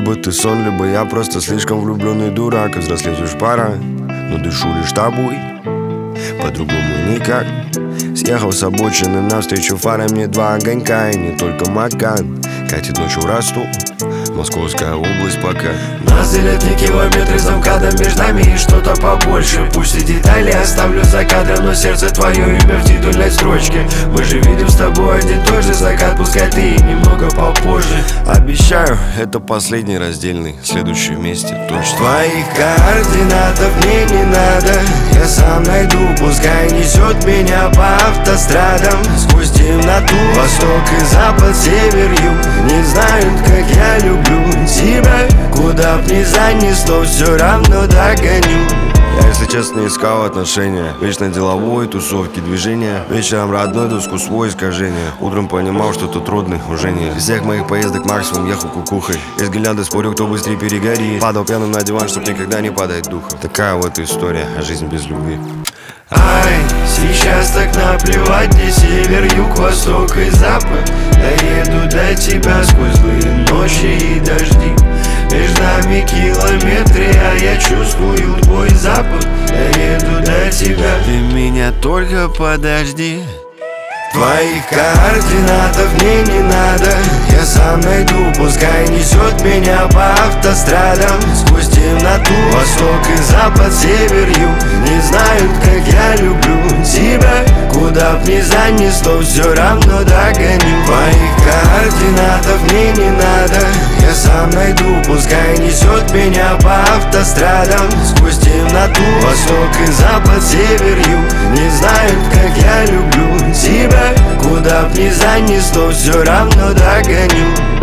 Либо ты сон, либо я просто слишком влюбленный дурак. И взрослеть уж пора, но дышу лишь тобой, по-другому никак. Съехал с обочины навстречу фарам, мне два огонька. И не только Макан, катит ночью расту, Московская область пока. Нас делят не километры за МКАДом, между нами и что-то побольше. Пусть и детали оставлю за кадром, но сердце твое имя в титульной строчке. Мы же видим с тобой один и тот же закат, пускай ты и немного попозже. Обещаю, это последний раздельный, следующий вместе точно. Твоих координатов мне не надо, я сам найду, пускай несет меня по автострадам. Сквозь темноту, восток и запад, север, юг, не знают, как я люблю тебя. Куда б ни занесло, все равно догоню. Я, если честно, искал отношения. Вечно деловой, тусовки, движения. Вечером родной, доску свой, искажения. Утром понимал, что тут родных уже нет. Из всех моих поездок максимум ехал кукухой. Из гирлянды спорил, кто быстрее перегорит. Падал пьяным на диван, чтоб никогда не падать духом. Такая вот история, а жизнь без любви. Ай, сейчас так наплевать, где север, юг, восток и запад. Доеду до тебя сквозь злые ночи и дожди. Между нами километры, а я чувствую твой запах. Доеду до тебя, ты меня только подожди. Твоих координатов мне не надо, я сам найду, пускай несет меня по автострадам. Сквозь темноту, восток и запад, север, юг, не знают, как я люблю тебя. Куда б ни занесло, все равно догоню. Твоих координатов мне не надо, я сам найду, пускай несет меня по автострадам. Сквозь темноту, восток и запад, север, юг, не знают, как я люблю тебя. Куда б ни занесло, все равно догоню.